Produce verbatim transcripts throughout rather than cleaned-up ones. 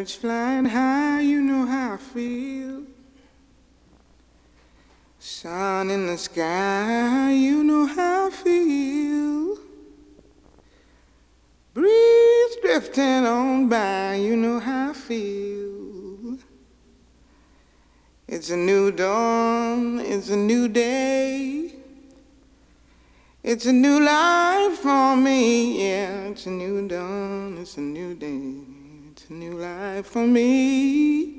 Birds flying high, you know how I feel. Sun in the sky, you know how I feel. Breeze drifting on by, you know how I feel. It's a new dawn, it's a new day. It's a new life for me, yeah. It's a new dawn, it's a new day. It's a new life for me.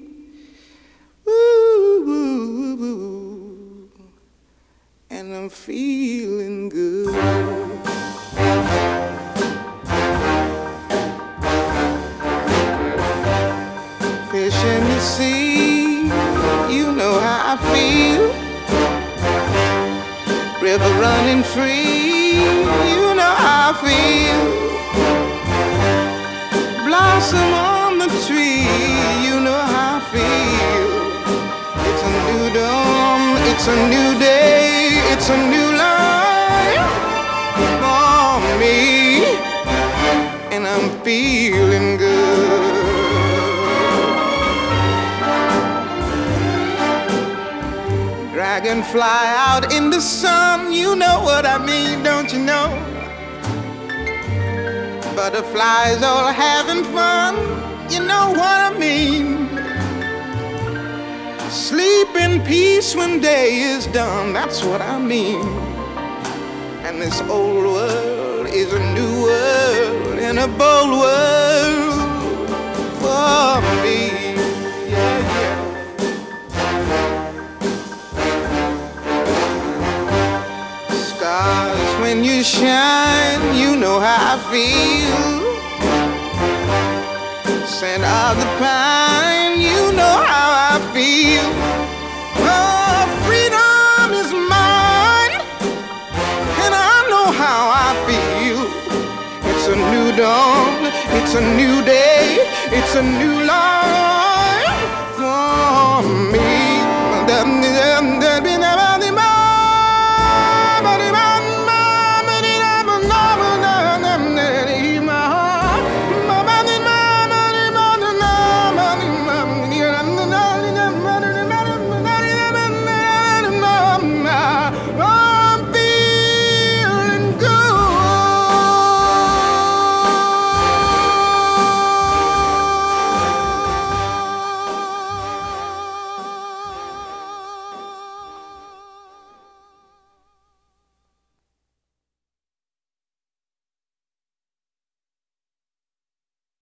Woo, woo, woo. And I'm feeling good. Fish in the sea, you know how I feel. River running free, you know how I feel. Blossom on the tree, you know how I feel. It's a new dawn, it's a new day, it's a new life for me, and I'm feeling good. Dragonfly out in the sun, you know what I mean, don't you know? Butterflies all having fun, you know what I mean. Sleep in peace when day is done, that's what I mean. And this old world is a new world and a bold world for me. Yeah, yeah. Stars, when you shine, you know how I feel. Scent of the pine, you know how I feel. Oh, freedom is mine, and I know how I feel. It's a new dawn, it's a new day, it's a new life.